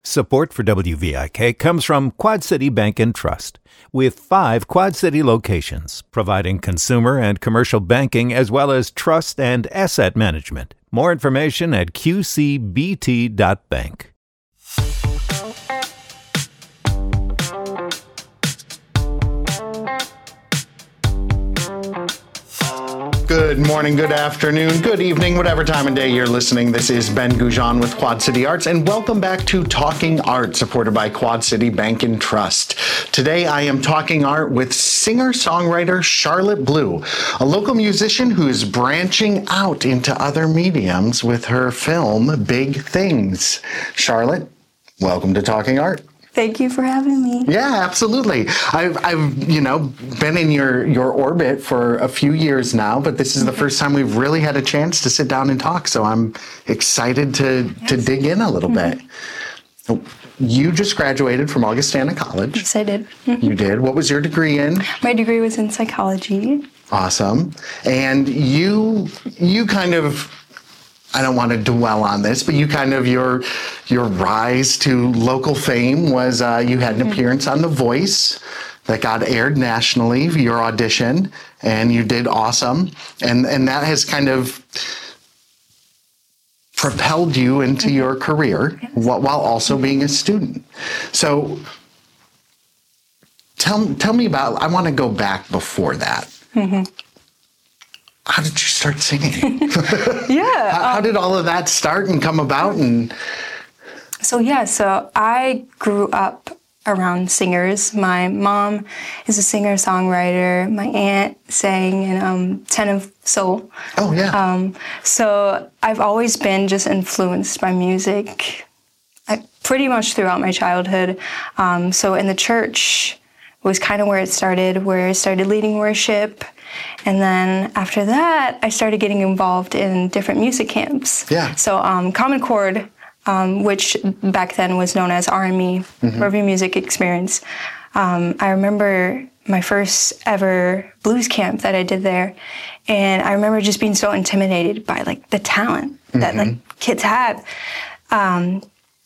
Support for WVIK comes from Quad City Bank and Trust, with 5 Quad City locations, providing consumer and commercial banking as well as trust and asset management. More information at qcbt.bank. Good morning, good afternoon, good evening, whatever time of day you're listening. This is Ben Goujon with Quad City Arts, and welcome back to Talking Art, supported by Quad City Bank and Trust. Today I am talking art with singer-songwriter Charlotte Blue, a local musician who is branching out into other mediums with her film, Big Things. Charlotte, welcome to Talking Art. Thank you for having me. Yeah, absolutely. I've been in your orbit for a few years now, but this is the first time we've really had a chance to sit down and talk. So I'm excited to dig in a little bit. You just graduated from Augustana College. Yes, I did. You did. What was your degree in? My degree was in psychology. Awesome. And you kind of, I don't want to dwell on this, but you kind of, your rise to local fame was you had an appearance on The Voice that got aired nationally, your audition, and you did awesome. And that has kind of propelled you into your career while also being a student. So tell me about, I want to go back before that. Mm-hmm. How did you start singing? Yeah. How did all of that start and come about? So I grew up around singers. My mom is a singer-songwriter. My aunt sang in Ten of Soul. Oh, yeah. So I've always been just influenced by music pretty much throughout my childhood. So in the church was kind of where I started leading worship. And then after that, I started getting involved in different music camps. Yeah. So Common Chord, which back then was known as RME, Review Music Experience. I remember my first ever blues camp that I did there. And I remember just being so intimidated by like the talent that like kids have. And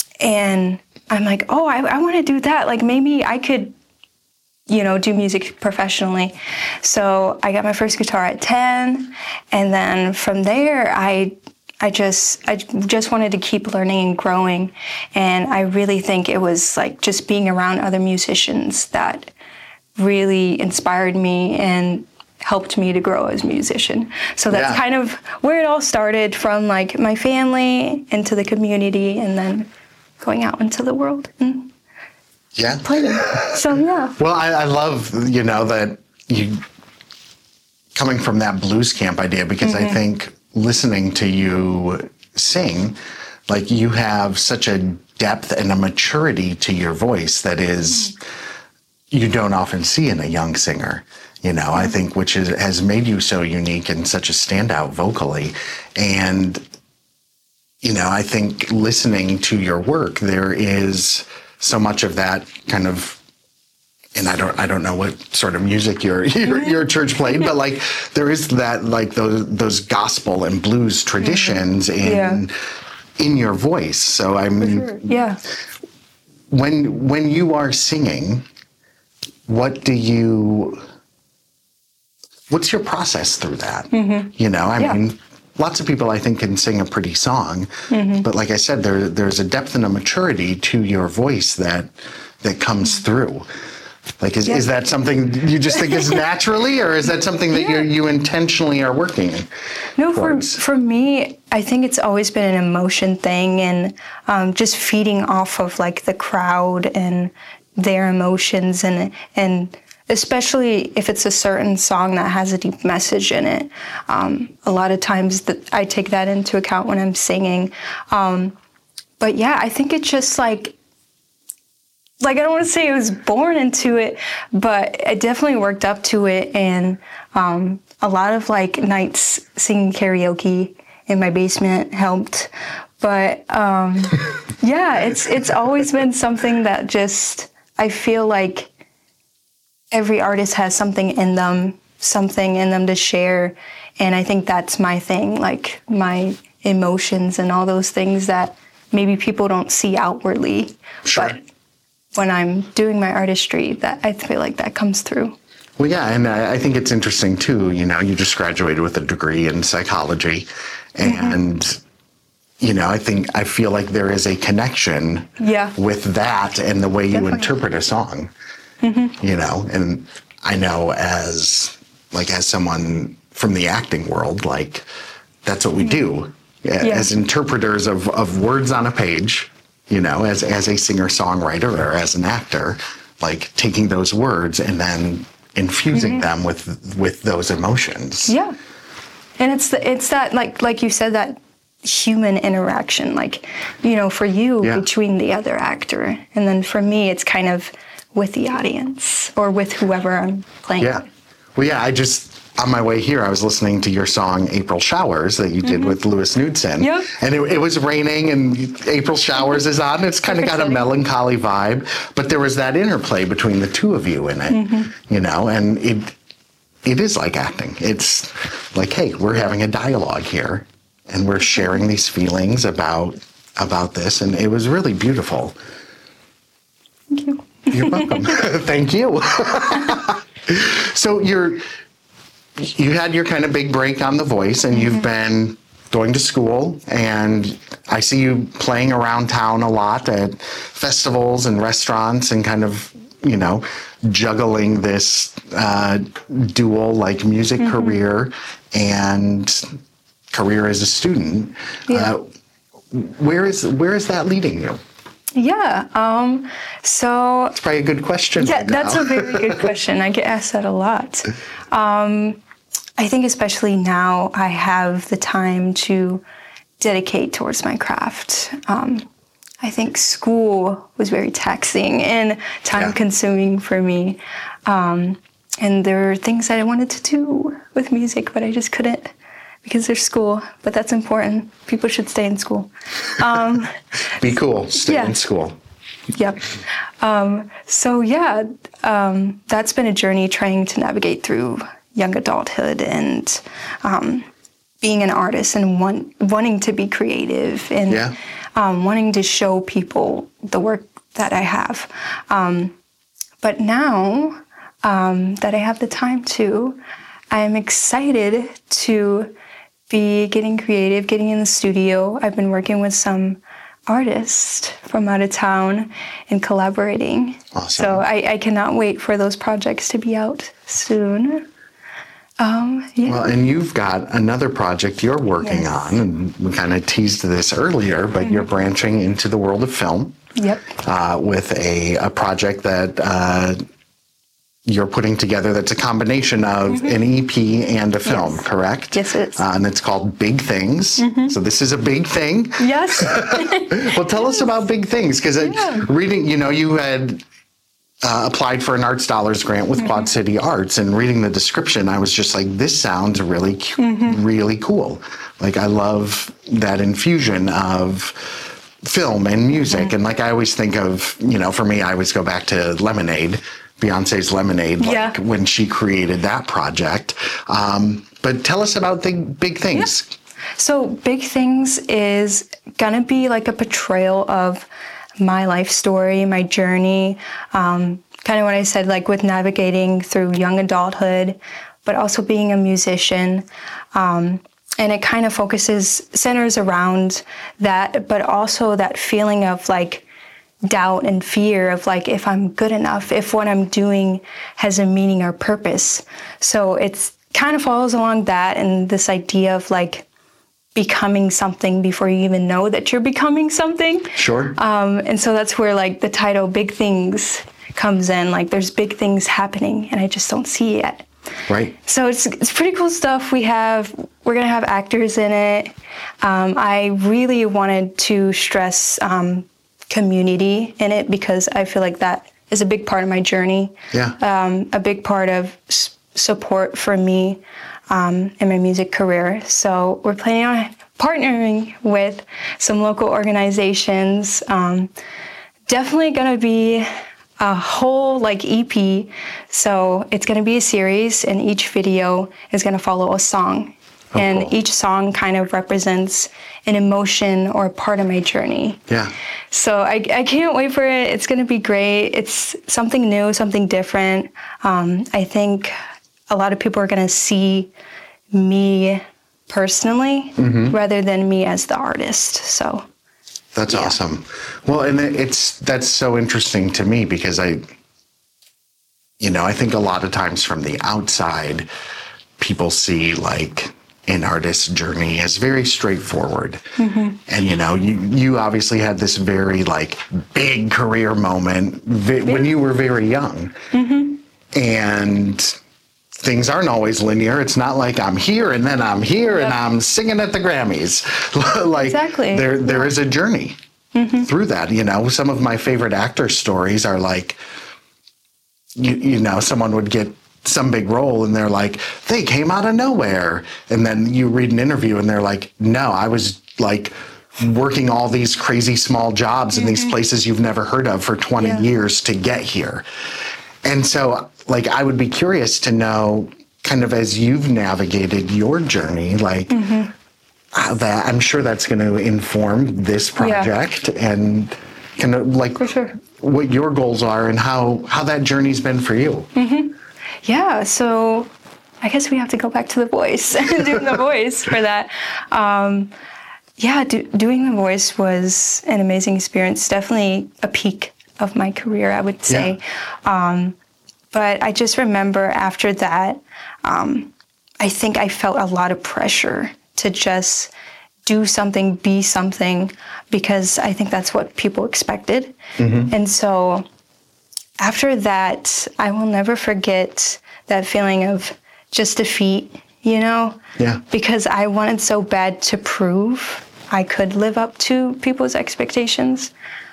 I'm like, oh, I want to do that. Like maybe I could do music professionally. So I got my first guitar at 10, and then from there, I just wanted to keep learning and growing, and I really think it was like just being around other musicians that really inspired me and helped me to grow as a musician. So that's kind of where it all started, from like my family into the community, and then going out into the world. Yeah. So, yeah. Well, I love, that you coming from that blues camp idea, because I think listening to you sing, like you have such a depth and a maturity to your voice that is, you don't often see in a young singer, I think, which has made you so unique and such a standout vocally. And, I think listening to your work, there is so much of that kind of, and I don't know what sort of music your church played, but like there is that, like those gospel and blues traditions in your voice. So I mean, when you are singing, what's your process through that? I mean, lots of people, I think, can sing a pretty song, but like I said, there's a depth and a maturity to your voice that comes through. Like, is that something you just think is naturally, or is that something that you intentionally are working No, for me, I think it's always been an emotion thing, and just feeding off of like the crowd and their emotions, and especially if it's a certain song that has a deep message in it. A lot of times I take that into account when I'm singing. But yeah, I think it's just like I don't want to say I was born into it, but I definitely worked up to it. And a lot of like nights singing karaoke in my basement helped. But it's always been something that just, I feel like every artist has something in them to share. And I think that's my thing, like my emotions and all those things that maybe people don't see outwardly. Sure. But when I'm doing my artistry, that I feel like that comes through. Well, yeah, and I think it's interesting too. You just graduated with a degree in psychology, and I feel like there is a connection with that and the way you interpret a song. And I know as someone from the acting world, like that's what we do as interpreters of words on a page. As a singer-songwriter or as an actor, like taking those words and then infusing them with those emotions. Yeah, and it's that like you said, that human interaction, for you between the other actor, and then for me, it's kind of with the audience or with whoever I'm playing. Yeah, well, yeah, on my way here, I was listening to your song April Showers that you did with Louis Knudsen. Yep. And it was raining and April Showers is on. It's kind of got a melancholy vibe, but there was that interplay between the two of you in it, and it is like acting. It's like, hey, we're having a dialogue here and we're sharing these feelings about this, and it was really beautiful. Thank you. You're welcome. Thank you. So you had your kind of big break on The Voice, and you've been going to school, and I see you playing around town a lot at festivals and restaurants and kind of, juggling this dual music career and career as a student. Yeah. Where is that leading you? Yeah. So it's probably a good question. Yeah, right now. That's a very good question. I get asked that a lot. I think especially now I have the time to dedicate towards my craft. I think school was very taxing and time-consuming for me. And there are things that I wanted to do with music, but I just couldn't because there's school. But that's important. People should stay in school. Be cool. Stay in school. Yep. That's been a journey trying to navigate through young adulthood and being an artist and wanting to be creative and wanting to show people the work that I have. But now that I have the time to, I'm excited to be getting creative, getting in the studio. I've been working with some artists from out of town and collaborating. Awesome. So I cannot wait for those projects to be out soon. Well, and you've got another project you're working on, and we kind of teased this earlier, but you're branching into the world of film. Yep. With a project that you're putting together that's a combination of an EP and a film, correct? Yes, it is. And it's called Big Things. So this is a big thing. Yes. Well, tell us about Big Things, because reading, you had applied for an Arts Dollars grant with Quad City Arts, and reading the description, I was just like, this sounds really, really cool. Like, I love that infusion of film and music. And I always think of, for me, I always go back to Lemonade, Beyonce's Lemonade, when she created that project. But tell us about Big Things. Yeah. So Big Things is gonna be like a portrayal of my life story, my journey, kind of what I said, with navigating through young adulthood, but also being a musician. And it kind of centers around that, but also that feeling of doubt and fear of if I'm good enough, if what I'm doing has a meaning or purpose. So it's kind of follows along that and this idea of becoming something before you even know that you're becoming something. Sure. And so that's where the title Big Things comes in. There's big things happening and I just don't see it yet. Right. So it's pretty cool stuff. We're gonna have actors in it. I really wanted to stress community in it because I feel like that is a big part of my journey. Yeah. A big part of support for me in my music career. So we're planning on partnering with some local organizations. Definitely gonna be a whole EP. So it's gonna be a series and each video is gonna follow a song and cool. each song kind of represents an emotion or a part of my journey. Yeah. So I can't wait for it. It's going to be great. It's something new, something different. I think a lot of people are going to see me personally rather than me as the artist. So that's awesome. Well, and that's so interesting to me because I think a lot of times from the outside, people see like an artist's journey as very straightforward. And, you obviously had this very like big career moment when you were very young. And things aren't always linear. It's not like I'm here and then I'm here and I'm singing at the Grammys. Like exactly. There is a journey through that. Some of my favorite actor stories are like, someone would get some big role and they're like, they came out of nowhere. And then you read an interview and they're like, no, I was like working all these crazy small jobs in these places you've never heard of for 20 years to get here. And so like, I would be curious to know kind of as you've navigated your journey, like how that, I'm sure that's going to inform this project and kind of like for sure. what your goals are and how that journey's been for you. Yeah, so I guess we have to go back to The Voice and doing The Voice for that. Doing The Voice was an amazing experience, definitely a peak of my career, I would say. But I just remember after that, I think I felt a lot of pressure to just do something, be something, because I think that's what people expected. And so after that, I will never forget that feeling of just defeat, because I wanted so bad to prove I could live up to people's expectations.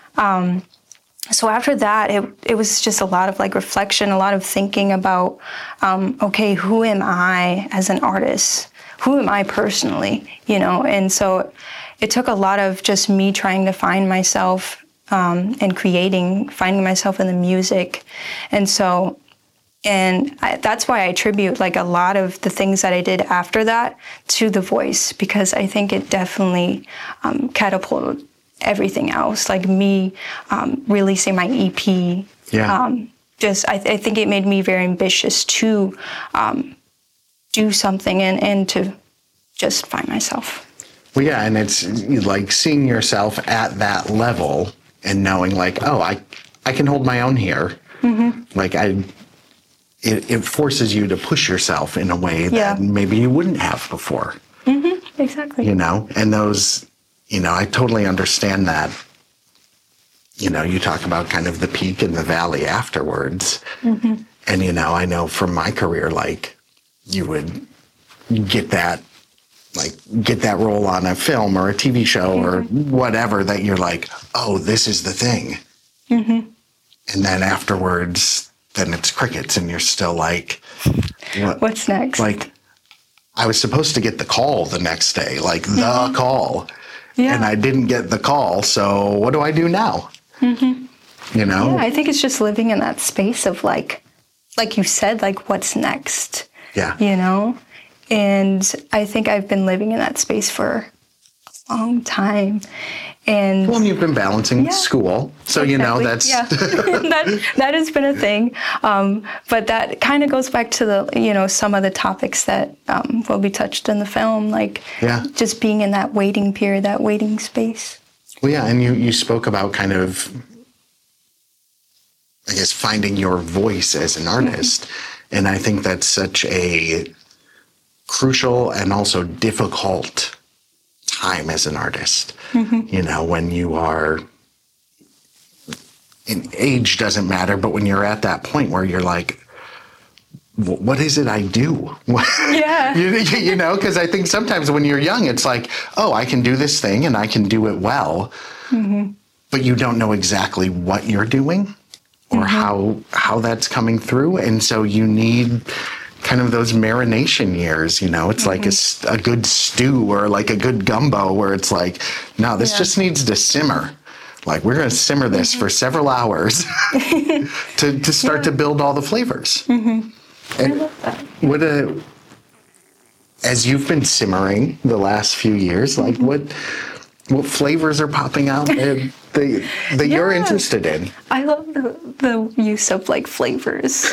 So after that, it was just a lot of like reflection, a lot of thinking about, okay, who am I as an artist? Who am I personally? And so it took a lot of just me trying to find myself and finding myself in the music. And so, that's why I attribute like a lot of the things that I did after that to The Voice, because I think it definitely catapulted everything else. Like me releasing my EP. I think it made me very ambitious to do something and to just find myself. Well, yeah, and it's like seeing yourself at that level and knowing like, oh, I can hold my own here. Like it forces you to push yourself in a way that maybe you wouldn't have before. Exactly. And those, I totally understand that. You talk about kind of the peak and the valley afterwards. And, I know from my career, like you would get that role on a film or a TV show or whatever that you're like, oh, this is the thing. And then afterwards, then it's crickets and you're still like, what's next? Like, I was supposed to get the call the next day, like the call. And I didn't get the call. So what do I do now? Yeah, I think it's just living in that space of like you said, like what's next? Yeah. And I think I've been living in that space for a long time. And you've been balancing school. So, that's... that has been a thing. But that kind of goes back to the, some of the topics that will be touched in the film, like just being in that waiting period, that waiting space. Well, yeah, and you spoke about kind of, I guess, finding your voice as an artist. And I think that's such a crucial and also difficult time as an artist. When you are, and age doesn't matter, but when you're at that point where you're like, what is it I do? Yeah. Because I think sometimes when you're young, it's like, oh, I can do this thing and I can do it well. But you don't know exactly what you're doing or how that's coming through. And so you need kind of those marination years, it's like a good stew or like a good gumbo where it's like, no, this just needs to simmer. Like we're going to simmer this for several hours to start to build all the flavors. I love that. as you've been simmering the last few years, like what flavors are popping out that you're interested in? I love the use of like flavors.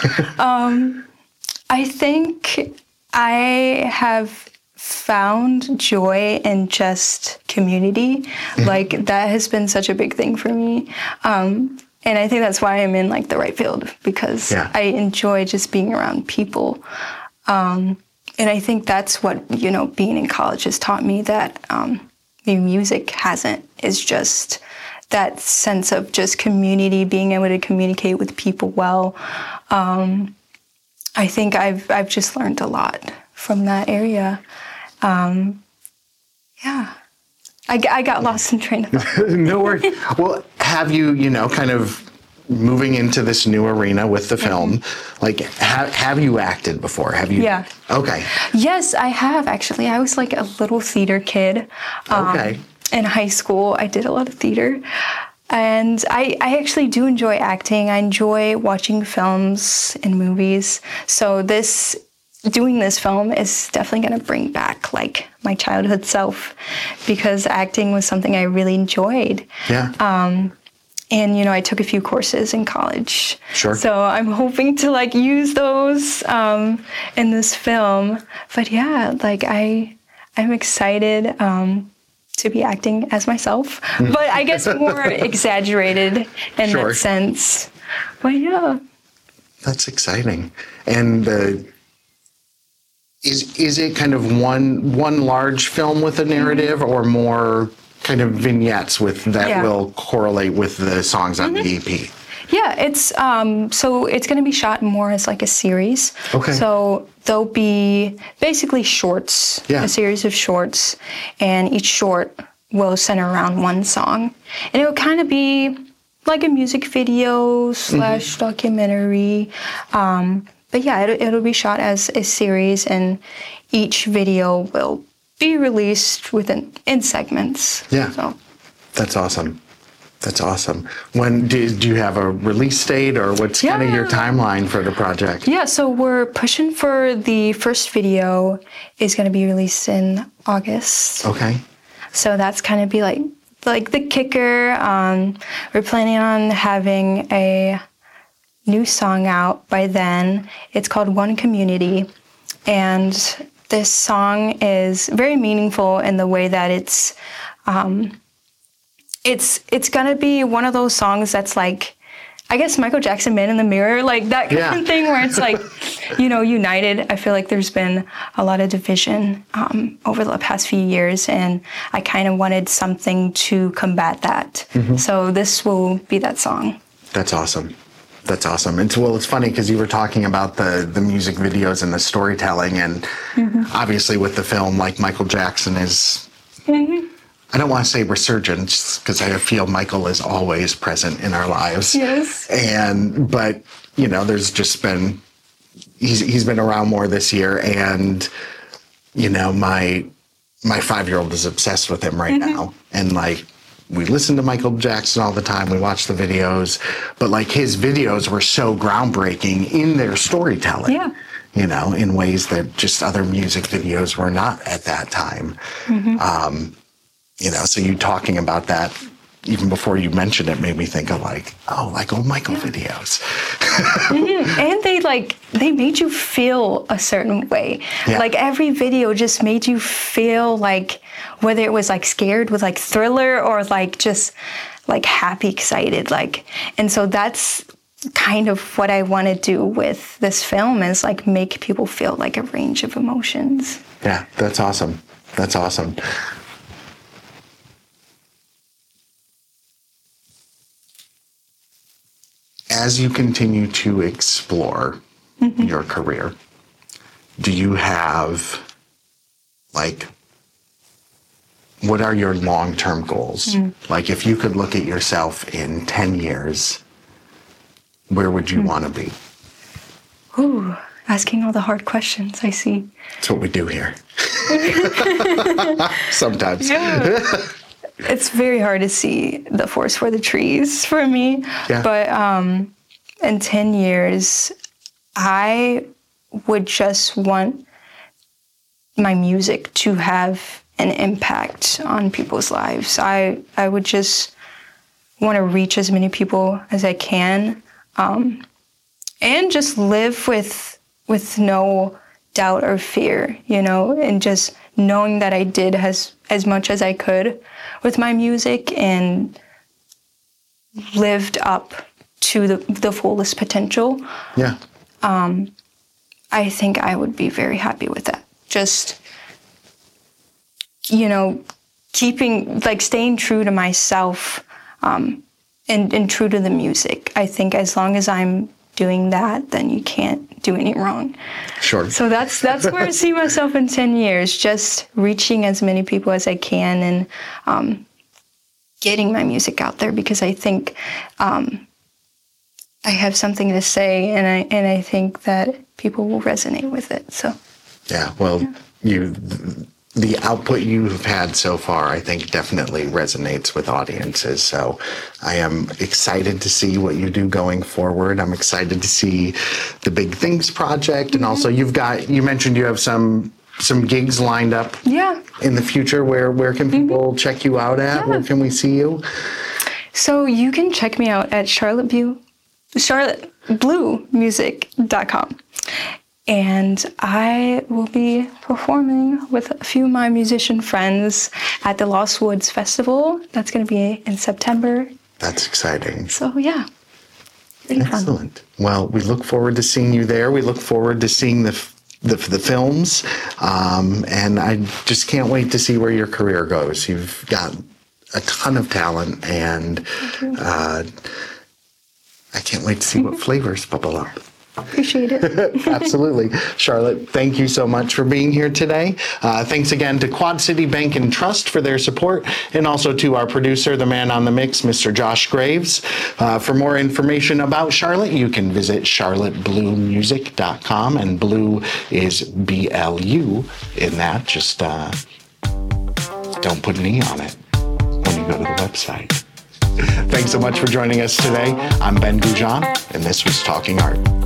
I think I have found joy in just community. Like that has been such a big thing for me. And I think that's why I'm in like the right field, because I enjoy just being around people. And I think that's what, being in college has taught me, that music hasn't, is just that sense of just community, being able to communicate with people well. I think I've just learned a lot from that area. I got lost in train of thought. No worries. Well, have you, kind of moving into this new arena with the film, like, have you acted before? Have you? Yeah. Okay. Yes, I have, actually. I was like a little theater kid. In high school, I did a lot of theater. And I actually do enjoy acting. I enjoy watching films and movies. So doing this film is definitely going to bring back like my childhood self, because acting was something I really enjoyed. Yeah. And, I took a few courses in college. Sure. So I'm hoping to like use those in this film. But yeah, like I'm excited to be acting as myself, but I guess more exaggerated in that sense. But yeah. That's exciting. And is it kind of one large film with a narrative, or more kind of vignettes that will correlate with the songs on the EP? Yeah, it's so it's going to be shot more as like a series. Okay. So there'll be basically shorts, a series of shorts, and each short will center around one song, and it will kind of be like a music video / documentary. But yeah, it'll be shot as a series, and each video will be released in segments. Yeah. So. That's awesome. That's awesome. When do you have a release date, or what's kind of your timeline for the project? Yeah, so we're pushing for the first video is going to be released in August. Okay. So that's kind of be like the kicker. We're planning on having a new song out by then. It's called One Community, and this song is very meaningful in the way that it's gonna be one of those songs that's like, I guess, Michael Jackson, Man in the Mirror, like that kind of thing, where it's like, united. I feel like there's been a lot of division over the past few years, and I kind of wanted something to combat that. So this will be that song. That's awesome. That's awesome. And it's funny because you were talking about the music videos and the storytelling, and obviously with the film, like Michael Jackson is, I don't want to say resurgence, because I feel Michael is always present in our lives. Yes. But there's just been, he's been around more this year, and my 5-year-old is obsessed with him right now, and like, we listen to Michael Jackson all the time. We watch the videos, but like his videos were so groundbreaking in their storytelling, in ways that just other music videos were not at that time. So you talking about that even before you mentioned it made me think of like old Michael videos. And they made you feel a certain way. Like every video just made you feel like, whether it was like scared with like Thriller, or like just like happy, excited, like, and so that's kind of what I want to do with this film, is like make people feel like a range of emotions. Yeah, that's awesome. That's awesome. As you continue to explore your career, do you have, like, what are your long-term goals? Like, if you could look at yourself in 10 years, where would you want to be? Ooh, asking all the hard questions, I see. That's what we do here. Sometimes. Yeah. It's very hard to see the forest for the trees for me. Yeah. But in 10 years, I would just want my music to have an impact on people's lives. I would just want to reach as many people as I can, and just live with no doubt or fear, and just knowing that I did as much as I could with my music and lived up to the fullest potential. Yeah. I think I would be very happy with that. Just, staying true to myself, and true to the music. I think as long as I'm doing that, then you can't do any wrong. Sure. So that's where I see myself in 10 years, just reaching as many people as I can and getting my music out there, because I think I have something to say, and I think that people will resonate with it. So. Yeah, well, the output you have had so far, I think, definitely resonates with audiences. So I am excited to see what you do going forward. I'm excited to see the Big Things project. And also you mentioned you have some gigs lined up in the future. Where can people check you out at? Yeah. Where can we see you? So you can check me out at charlottebluemusic.com. And I will be performing with a few of my musician friends at the Lost Woods Festival. That's going to be in September. That's exciting. So, yeah. Pretty Excellent. Fun. Well, we look forward to seeing you there. We look forward to seeing the films. And I just can't wait to see where your career goes. You've got a ton of talent, and I can't wait to see what flavors bubble up. Appreciate it. Absolutely. Charlotte, thank you so much for being here today. Thanks again to Quad City Bank and Trust for their support, and also to our producer, the man on the mix, Mr. Josh Graves. For more information about Charlotte, you can visit charlottebluemusic.com, and blue is BLU in that. Just don't put an E on it when you go to the website. Thanks so much for joining us today. I'm Ben Goujon, and this was Talking Art.